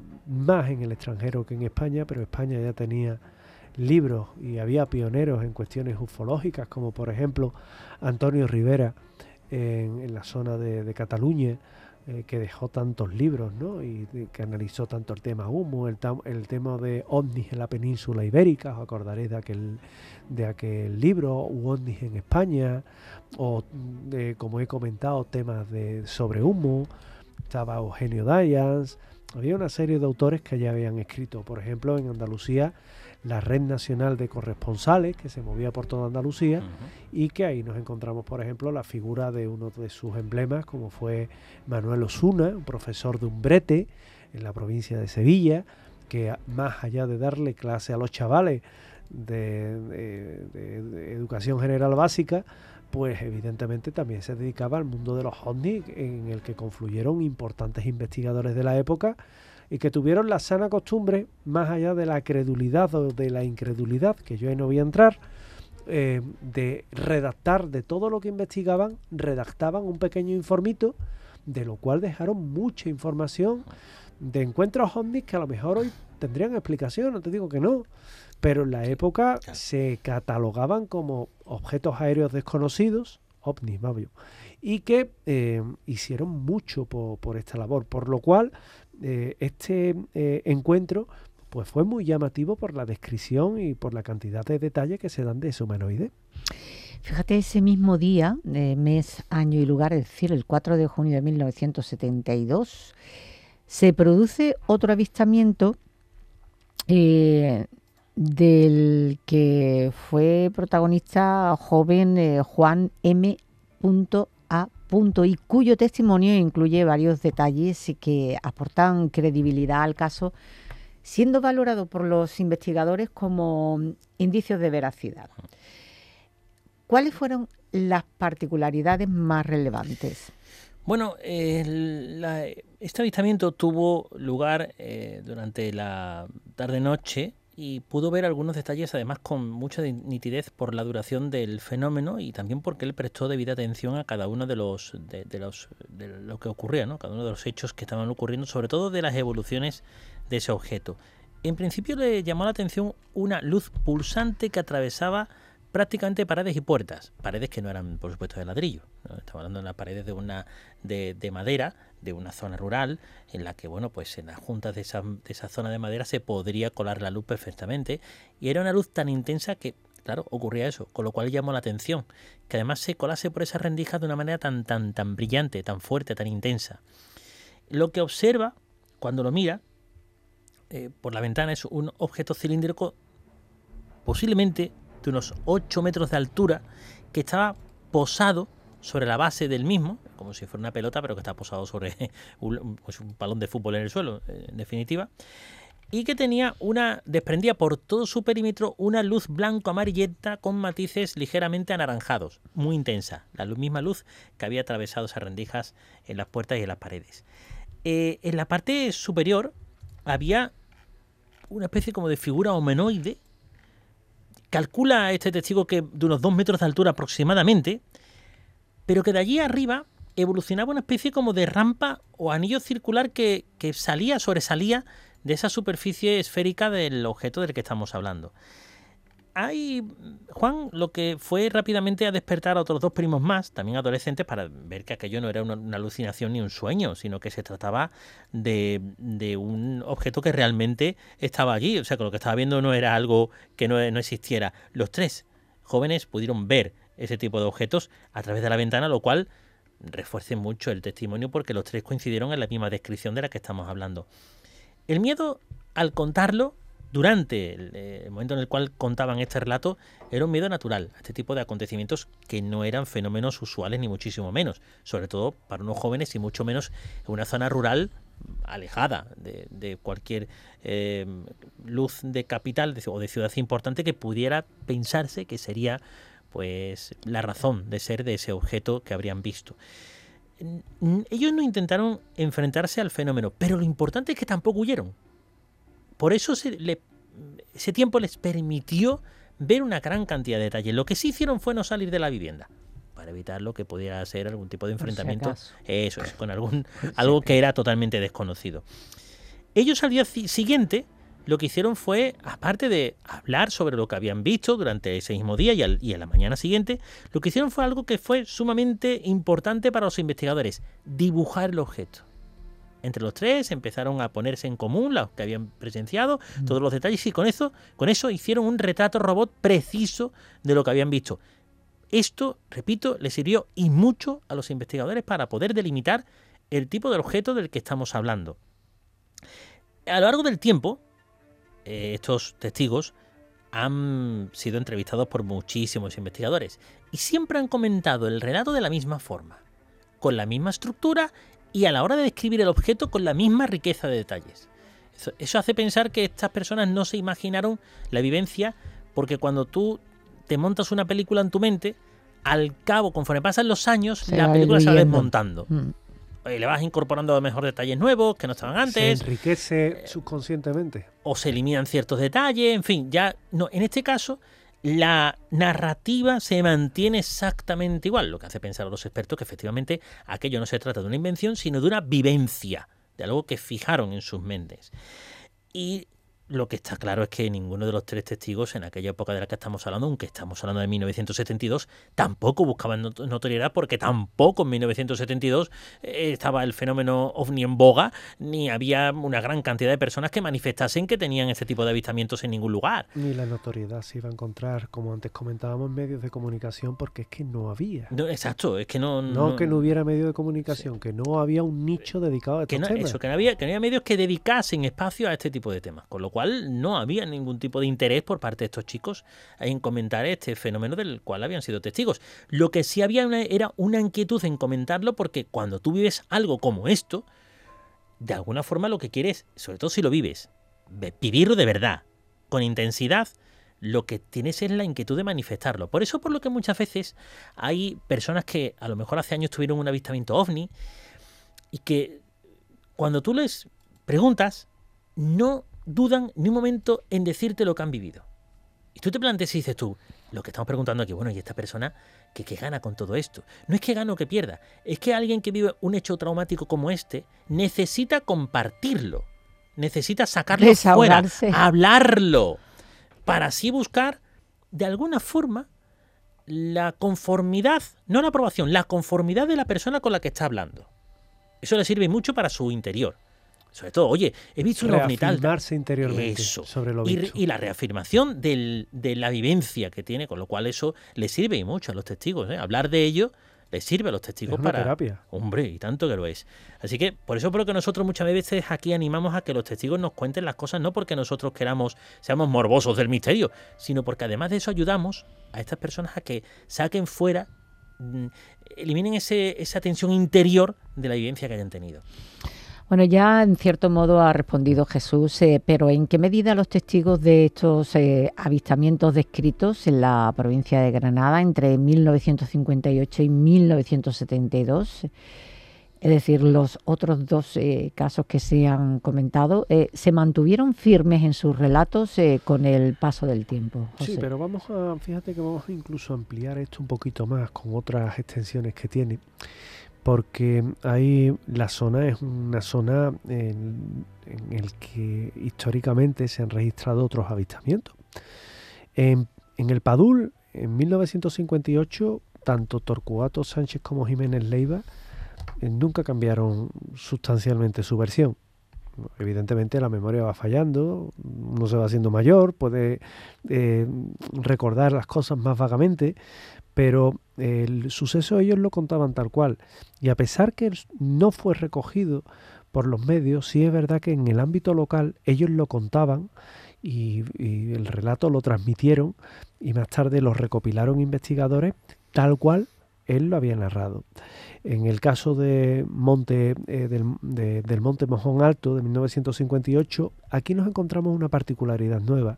más en el extranjero que en España, pero España ya tenía libros y había pioneros en cuestiones ufológicas, como por ejemplo Antonio Rivera en, en la zona de, de Cataluña, eh, que dejó tantos libros, ¿no? Y de, que analizó tanto el tema humo, el, tam, el tema de ovnis en la península ibérica. Os acordaréis de aquel de aquel libro, u ovnis en España, o de, como he comentado, temas de sobre humo. Estaba Eugenio Dayans. Había una serie de autores que ya habían escrito. Por ejemplo, en Andalucía, la Red Nacional de Corresponsales, que se movía por toda Andalucía, uh-huh. y que ahí nos encontramos, por ejemplo, la figura de uno de sus emblemas, como fue Manuel Osuna, un profesor de Umbrete, en la provincia de Sevilla, que más allá de darle clase a los chavales de, de, de, de educación general básica, pues evidentemente también se dedicaba al mundo de los ovnis, en el que confluyeron importantes investigadores de la época y que tuvieron la sana costumbre, más allá de la credulidad o de la incredulidad, que yo ahí no voy a entrar, eh, de redactar de todo lo que investigaban, redactaban un pequeño informito, de lo cual dejaron mucha información de encuentros ovnis que a lo mejor hoy tendrían explicación, no te digo que no, pero en la época claro. se catalogaban como objetos aéreos desconocidos, ovnis, más bien, y que eh, hicieron mucho por, por esta labor, por lo cual eh, este eh, encuentro pues fue muy llamativo por la descripción y por la cantidad de detalles que se dan de ese humanoide. Fíjate, ese mismo día, eh, mes, año y lugar, es decir, el cuatro de junio de mil novecientos setenta y dos, se produce otro avistamiento eh, del que fue protagonista joven eh, Juan M. A. y cuyo testimonio incluye varios detalles que aportan credibilidad al caso, siendo valorado por los investigadores como indicios de veracidad. ¿Cuáles fueron las particularidades más relevantes? Bueno, eh, la, este avistamiento tuvo lugar eh, durante la tarde-noche y pudo ver algunos detalles además con mucha nitidez por la duración del fenómeno y también porque él prestó debida atención a cada uno de los de, de los de lo que ocurría, ¿no? Cada uno de los hechos que estaban ocurriendo, sobre todo de las evoluciones de ese objeto. En principio le llamó la atención una luz pulsante que atravesaba prácticamente paredes y puertas, paredes que no eran, por supuesto, de ladrillo, ¿no? Estamos hablando de las paredes de una de, de madera, de una zona rural, en la que, bueno, pues en las juntas de esa, de esa zona de madera se podría colar la luz perfectamente, y era una luz tan intensa que, claro, ocurría eso, con lo cual llamó la atención, que además se colase por esas rendijas de una manera tan, tan, tan brillante, tan fuerte, tan intensa. Lo que observa, cuando lo mira, eh, por la ventana, es un objeto cilíndrico, posiblemente de unos ocho metros de altura, que estaba posado sobre la base del mismo, como si fuera una pelota, pero que está posado sobre un, pues un balón de fútbol en el suelo, en definitiva, y que tenía una, desprendía por todo su perímetro una luz blanco-amarillenta con matices ligeramente anaranjados, muy intensa, la luz, misma luz que había atravesado esas rendijas en las puertas y en las paredes. Eh, en la parte superior había una especie como de figura humanoide. Calcula este testigo que de unos dos metros de altura aproximadamente, pero que de allí arriba evolucionaba una especie como de rampa o anillo circular que, que salía, sobresalía de esa superficie esférica del objeto del que estamos hablando. Hay, Juan, lo que fue rápidamente a despertar a otros dos primos más, también adolescentes, para ver que aquello no era una, una alucinación ni un sueño, sino que se trataba de, de un objeto que realmente estaba allí. O sea, que lo que estaba viendo no era algo que no, no existiera. Los tres jóvenes pudieron ver ese tipo de objetos a través de la ventana, lo cual refuerza mucho el testimonio porque los tres coincidieron en la misma descripción de la que estamos hablando. El miedo, al contarlo, durante el, el momento en el cual contaban este relato, era un miedo natural a este tipo de acontecimientos que no eran fenómenos usuales ni muchísimo menos, sobre todo para unos jóvenes y mucho menos en una zona rural alejada de, de cualquier eh, luz de capital de, o de ciudad importante que pudiera pensarse que sería pues la razón de ser de ese objeto que habrían visto. Ellos no intentaron enfrentarse al fenómeno, pero lo importante es que tampoco huyeron. Por eso se le, ese tiempo les permitió ver una gran cantidad de detalles. Lo que sí hicieron fue no salir de la vivienda, para evitar lo que pudiera ser algún tipo de enfrentamiento. Si eso es, con algún algo que era totalmente desconocido. Ellos al día siguiente lo que hicieron fue, aparte de hablar sobre lo que habían visto durante ese mismo día y, al, y a la mañana siguiente, lo que hicieron fue algo que fue sumamente importante para los investigadores: dibujar el objeto. Entre los tres empezaron a ponerse en común los que habían presenciado, mm. todos los detalles, y con eso, con eso hicieron un retrato robot preciso de lo que habían visto. Esto, repito, le sirvió y mucho a los investigadores para poder delimitar el tipo de objeto del que estamos hablando. A lo largo del tiempo, eh, estos testigos han sido entrevistados por muchísimos investigadores y siempre han comentado el relato de la misma forma, con la misma estructura y a la hora de describir el objeto con la misma riqueza de detalles. Eso, eso hace pensar que estas personas no se imaginaron la vivencia, porque cuando tú te montas una película en tu mente, al cabo, conforme pasan los años, se la película se va desmontando. Mm. Y le vas incorporando a lo mejor detalles nuevos que no estaban antes. Se enriquece eh, subconscientemente. O se eliminan ciertos detalles, en fin, ya no. En este caso, la narrativa se mantiene exactamente igual, lo que hace pensar a los expertos que efectivamente aquello no se trata de una invención, sino de una vivencia, de algo que fijaron en sus mentes. Y lo que está claro es que ninguno de los tres testigos en aquella época de la que estamos hablando, aunque estamos hablando de mil novecientos setenta y dos, tampoco buscaban not- notoriedad, porque tampoco en mil novecientos setenta y dos eh, estaba el fenómeno ovni en boga, ni había una gran cantidad de personas que manifestasen que tenían este tipo de avistamientos en ningún lugar. Ni la notoriedad se iba a encontrar, como antes comentábamos, en medios de comunicación, porque es que no había. No, exacto, es que no... No, no que no hubiera medios de comunicación, sí. Que no había un nicho dedicado a estos que no, temas. Eso, que no, había, que no había medios que dedicasen espacio a este tipo de temas, con lo cual no había ningún tipo de interés por parte de estos chicos en comentar este fenómeno del cual habían sido testigos. Lo que sí había una, era una inquietud en comentarlo, porque cuando tú vives algo como esto, de alguna forma lo que quieres, sobre todo si lo vives, vivirlo de verdad, con intensidad, lo que tienes es la inquietud de manifestarlo. Por eso, por lo que muchas veces hay personas que a lo mejor hace años tuvieron un avistamiento ovni y que cuando tú les preguntas, no dudan ni un momento en decirte lo que han vivido. Y tú te planteas y dices tú, lo que estamos preguntando aquí, bueno, ¿y esta persona qué, qué gana con todo esto? No es que gane o que pierda, es que alguien que vive un hecho traumático como este necesita compartirlo, necesita sacarlo fuera, Desahogarse. hablarlo, para así buscar, de alguna forma, la conformidad, no la aprobación, la conformidad de la persona con la que está hablando. Eso le sirve mucho para su interior. Sobre todo, oye, he visto un ovni tal. Reafirmarse interiormente Eso. sobre lo Y, visto. y la reafirmación del, de la vivencia que tiene, con lo cual eso le sirve mucho a los testigos, ¿eh? Hablar de ello les sirve a los testigos Es una para... terapia. Hombre, y tanto que lo es. Así que, por eso creo que nosotros muchas veces aquí animamos a que los testigos nos cuenten las cosas, no porque nosotros queramos, seamos morbosos del misterio, sino porque además de eso ayudamos a estas personas a que saquen fuera, mm, eliminen ese, esa tensión interior de la vivencia que hayan tenido. Bueno, ya en cierto modo ha respondido Jesús, eh, pero ¿en qué medida los testigos de estos eh, avistamientos descritos en la provincia de Granada entre mil novecientos cincuenta y ocho y mil novecientos setenta y dos, es decir, los otros dos eh, casos que se han comentado, eh, se mantuvieron firmes en sus relatos eh, con el paso del tiempo? José. Sí, pero vamos a, fíjate que vamos a incluso ampliar esto un poquito más con otras extensiones que tiene. Porque ahí la zona es una zona en, en el que históricamente se han registrado otros avistamientos. En, en el Padul, en mil novecientos cincuenta y ocho, tanto Torcuato Sánchez como Jiménez Leiva eh, nunca cambiaron sustancialmente su versión. Evidentemente la memoria va fallando, uno se va haciendo mayor, puede eh, recordar las cosas más vagamente, pero el suceso ellos lo contaban tal cual. Y a pesar que no fue recogido por los medios, sí es verdad que en el ámbito local ellos lo contaban y, y el relato lo transmitieron y más tarde lo recopilaron investigadores tal cual él lo había narrado. En el caso de Monte, eh, del, de, del Monte Mojón Alto de mil novecientos cincuenta y ocho, aquí nos encontramos una particularidad nueva.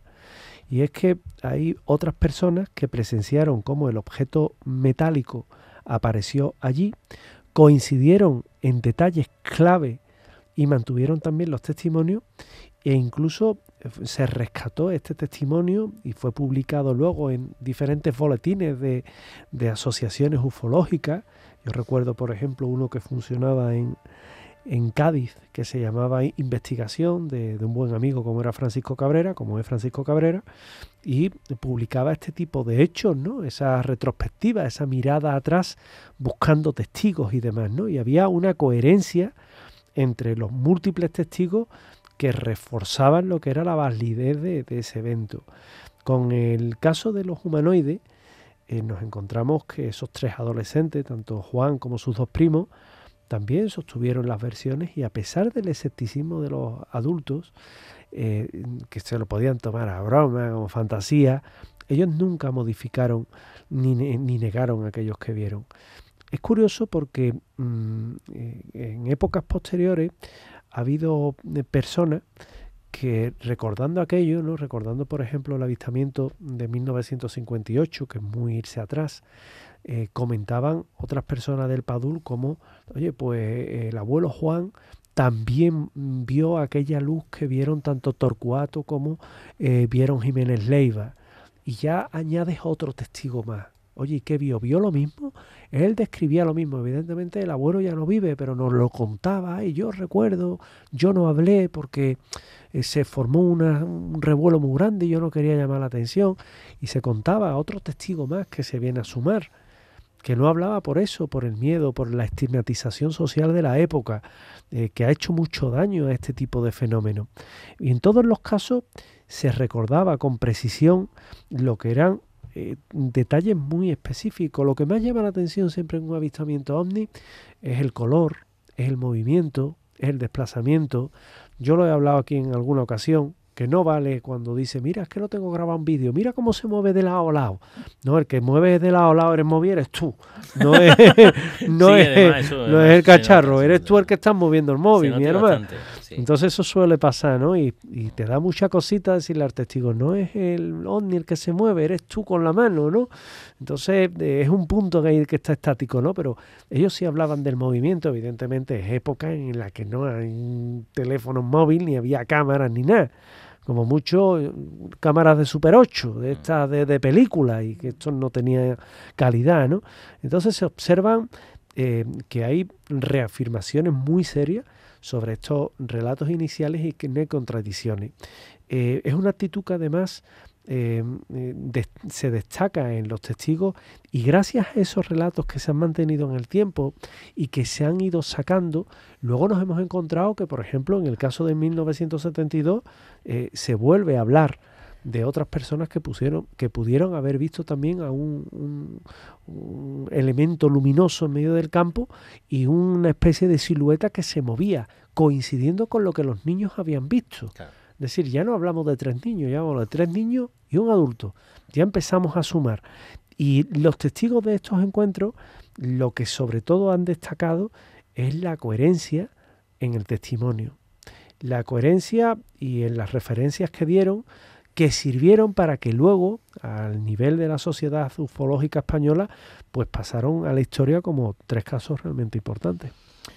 Y es que hay otras personas que presenciaron cómo el objeto metálico apareció allí, coincidieron en detalles clave y mantuvieron también los testimonios, e incluso se rescató este testimonio y fue publicado luego en diferentes boletines de, de asociaciones ufológicas. Yo recuerdo, por ejemplo, uno que funcionaba en, en Cádiz, que se llamaba Investigación, de, de un buen amigo como era Francisco Cabrera, como es Francisco Cabrera, y publicaba este tipo de hechos, ¿no? Esa retrospectiva, esa mirada atrás, buscando testigos y demás, ¿no? Y había una coherencia entre los múltiples testigos que reforzaban lo que era la validez de, de ese evento. Con el caso de los humanoides, eh, nos encontramos que esos tres adolescentes, tanto Juan como sus dos primos, también sostuvieron las versiones, y a pesar del escepticismo de los adultos, eh, que se lo podían tomar a broma, como fantasía, ellos nunca modificaron ni, ni negaron a aquellos que vieron. Es curioso porque mmm, en épocas posteriores ha habido personas que, recordando aquello, ¿no? Recordando por ejemplo el avistamiento de mil novecientos cincuenta y ocho, que es muy irse atrás, eh, comentaban otras personas del Padul como, oye, pues eh, el abuelo Juan también vio aquella luz que vieron tanto Torcuato como eh, vieron Jiménez Leiva, y ya añades otro testigo más. Oye, ¿y qué vio? ¿Vio lo mismo? Él describía lo mismo. Evidentemente el abuelo ya no vive, pero nos lo contaba. Y yo recuerdo, yo no hablé porque eh, se formó una, un revuelo muy grande y yo no quería llamar la atención. Y se contaba a otro testigo más que se viene a sumar, que no hablaba por eso, por el miedo, por la estigmatización social de la época, eh, que ha hecho mucho daño a este tipo de fenómenos. Y en todos los casos se recordaba con precisión lo que eran Eh, detalles muy específicos. Lo que más llama la atención siempre en un avistamiento ovni es el color, es el movimiento, es el desplazamiento. Yo lo he hablado aquí en alguna ocasión, que no vale cuando dice, mira, es que no tengo grabado un vídeo, mira cómo se mueve de lado a lado. No, el que mueve de lado a lado eres movido, eres tú. No es, no Sí, es, además, eso, no es el cacharro, nota, eres tú el que estás moviendo el móvil, mi hermano. Bastante, sí. Entonces eso suele pasar, ¿no? Y, y te da mucha cosita decirle al testigo, no es el ovni el que se mueve, eres tú con la mano, ¿no? Entonces eh, es un punto que, hay, que está estático, ¿no? Pero ellos sí hablaban del movimiento, evidentemente es época en la que no hay teléfonos móviles, ni había cámaras, ni nada. Como mucho cámaras de Super ocho, de estas de, de película, y que esto no tenía calidad, ¿no? Entonces se observan eh, que hay reafirmaciones muy serias sobre estos relatos iniciales y que no hay contradicciones. Eh, es una actitud que además eh, de, se destaca en los testigos, y gracias a esos relatos que se han mantenido en el tiempo y que se han ido sacando, luego nos hemos encontrado que, por ejemplo, en el caso de mil novecientos setenta y dos eh, se vuelve a hablar de otras personas que pusieron, que pudieron haber visto también a un, un, un elemento luminoso en medio del campo y una especie de silueta que se movía, coincidiendo con lo que los niños habían visto. Claro. Es decir, ya no hablamos de tres niños, ya hablamos de tres niños y un adulto. Ya empezamos a sumar. Y los testigos de estos encuentros, lo que sobre todo han destacado es la coherencia en el testimonio. La coherencia y en las referencias que dieron, que sirvieron para que luego, al nivel de la Sociedad Ufológica Española, pues pasaron a la historia como tres casos realmente importantes.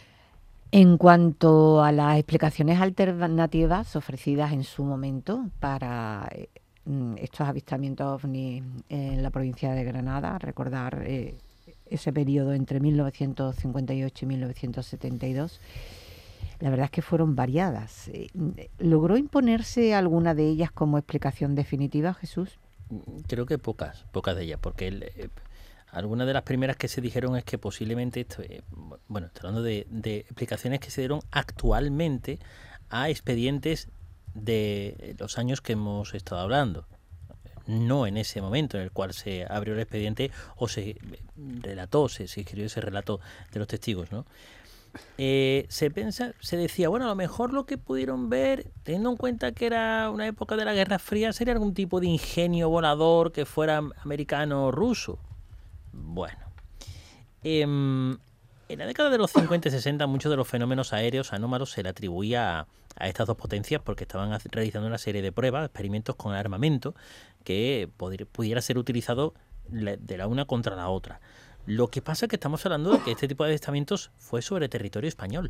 En cuanto a las explicaciones alternativas ofrecidas en su momento para eh, estos avistamientos ovni en la provincia de Granada, recordar eh, ese periodo entre mil novecientos cincuenta y ocho y mil novecientos setenta y dos, la verdad es que fueron variadas. ¿Logró imponerse alguna de ellas como explicación definitiva, Jesús? Creo que pocas, pocas de ellas, porque el, eh, algunas de las primeras que se dijeron es que posiblemente, esto, eh, bueno, estoy hablando de, de explicaciones que se dieron actualmente a expedientes de los años que hemos estado hablando, no en ese momento en el cual se abrió el expediente o se relató, se, se escribió ese relato de los testigos, ¿no? Eh, se pensa, se decía, bueno, a lo mejor lo que pudieron ver, teniendo en cuenta que era una época de la Guerra Fría, sería algún tipo de ingenio volador que fuera americano o ruso. Bueno, eh, en la década de los cincuenta y sesenta muchos de los fenómenos aéreos anómalos se le atribuía a, a estas dos potencias porque estaban realizando una serie de pruebas, experimentos con armamento que poder, pudiera ser utilizado de la una contra la otra. Lo que pasa es que estamos hablando de que este tipo de avistamientos fue sobre territorio español,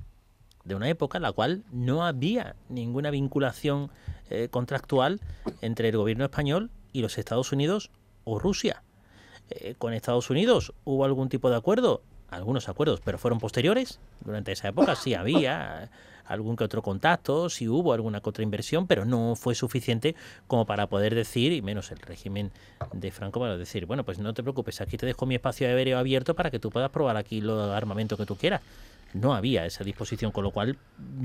de una época en la cual no había ninguna vinculación eh, contractual entre el gobierno español y los Estados Unidos o Rusia. Eh, con Estados Unidos hubo algún tipo de acuerdo, algunos acuerdos, pero fueron posteriores. Durante esa época sí había algún que otro contacto, sí hubo alguna que otra inversión, pero no fue suficiente como para poder decir, y menos el régimen de Franco, para decir, bueno, pues no te preocupes, aquí te dejo mi espacio aéreo abierto para que tú puedas probar aquí los armamentos que tú quieras. No había esa disposición, con lo cual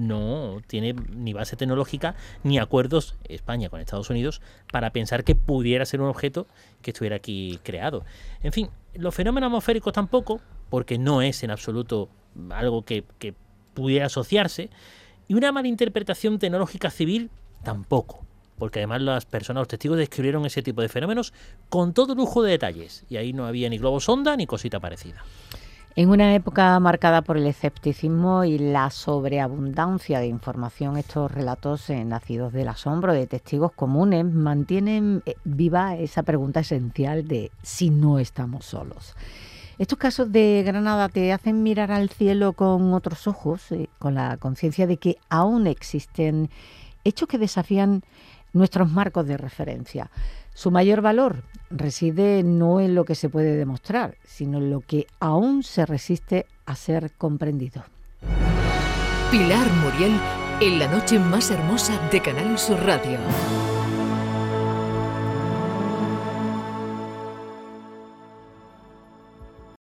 no tiene ni base tecnológica ni acuerdos España con Estados Unidos para pensar que pudiera ser un objeto que estuviera aquí creado. En fin, los fenómenos atmosféricos tampoco, porque no es en absoluto algo que, que pudiera asociarse, y una malinterpretación tecnológica civil tampoco, porque además las personas, los testigos, describieron ese tipo de fenómenos con todo lujo de detalles, y ahí no había ni globo sonda ni cosita parecida. En una época marcada por el escepticismo y la sobreabundancia de información, estos relatos eh, nacidos del asombro de testigos comunes mantienen eh, viva esa pregunta esencial de si no estamos solos. Estos casos de Granada te hacen mirar al cielo con otros ojos, eh, con la conciencia de que aún existen hechos que desafían nuestros marcos de referencia. Su mayor valor reside no en lo que se puede demostrar, sino en lo que aún se resiste a ser comprendido. Pilar Muriel en la noche más hermosa de Canal Sur Radio.